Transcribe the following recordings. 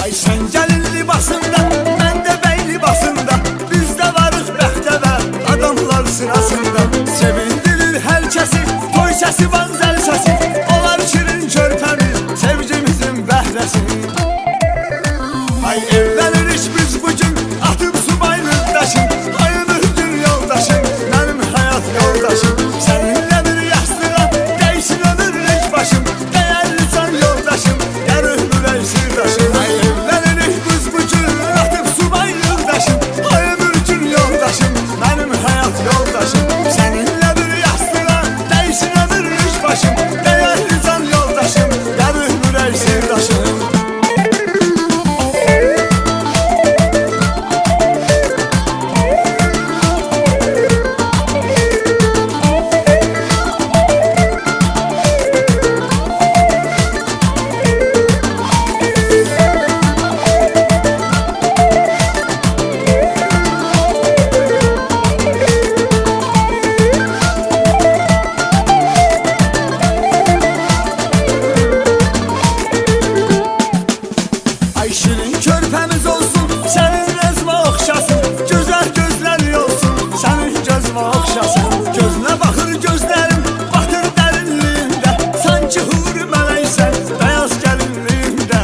Ay sen gelin libasında, ben de bey libasında, biz de varız bəxtəvər adamlar sırasında. Sevindirir herkesi, toy sesi, vanzel sesi, olar şirin körpemiz, sevgimizin bəhrəsi. Ay evlenirik biz bugün, atıp subaylıq daşım, ay ömürdür yoldaşım, benim hayat yoldaşım. Seninle bir yastığa değsin ömürlük başım, değerli can yoldaşım, yarı mürey sırdaşım. Ay evlenirik biz bugün, atıp subaylıq daşım, ay ömürdür yoldaşım, benim hayat yoldaşım. Seninle bir yastığa değsin ömürlük başım, değerli can yoldaşım, yarı mürey sırdaşım. Ay şirin körpemiz olsun, senin rezme okşasın, güzel gözleri olsun, senin gözme okşasın. Gözüne bakır gözlerim, batır derinliğinde, sanki huri mələksən, beyaz gəlinliğinde.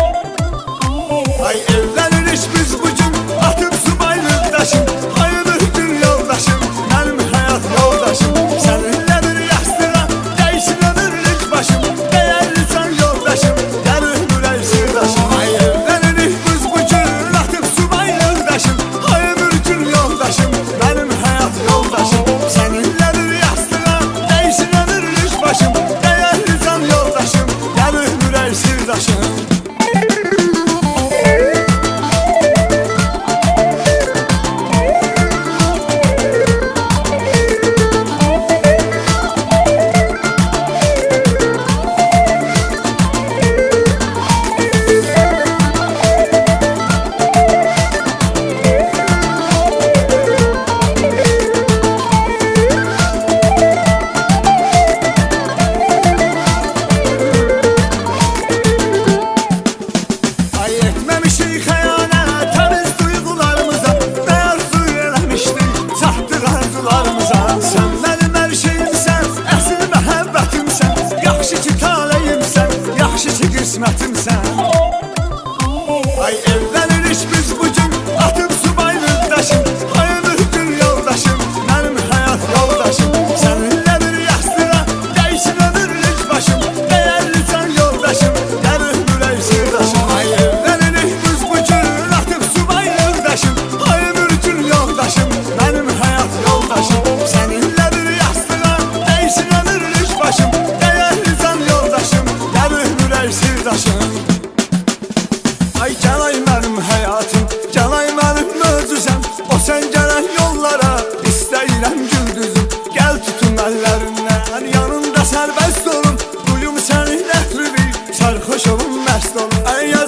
Ay evlenirik biz bugün, atıp subaylıq daşım, ay ömürdür yoldaşım, benim hayat yoldaşım. Seninle bir yastığa değsin ömürlük başım, değerli can yoldaşım, yarı mürey sırdaşım. Ay evlenirik biz bugün, atıp subaylıq daşım, ay ömürdür yoldaşım, benim hayat yoldaşım. Seninle bir yastığa değsin ömürlük başım, değerli can yoldaşım, yarı mürey sırdaşım. Ay etmemişik xəyanət təmiz duyğularımıza, bəyər suy eləmişdik çatdıq arzularımıza. Sən mənim hər şeyimsən, əsl məhəbbətimsən, yaxşı ki taleyimsən, yaxşı ki qismətimsən. Ay evlenirik biz bugün, atıp subaylıq daşım, ay ömürdür yoldaşım, benim hayat yoldaşım. Seninle bir yastığa değsin ömürlük başım, değerli can yoldaşım, yarı mürey sırdaşım. Ay evlenirik biz bugün, atıp subaylıq daşım, ay ömürdür yoldaşım, benim hayat yoldaşım. Seninle bir yastığa değsin ömürlük başım, değerli can yoldaşım, yarı mürey sırdaşım. Ay gel ay benim hayatım, gel ay benim möcüzəm, o sen gelen yollara istəyirəm güldüzüm. Gel tutun əllərindən, yanımda sərbəst olun, duyum sənin ətrini, sərxoş olun, məst olun. Ay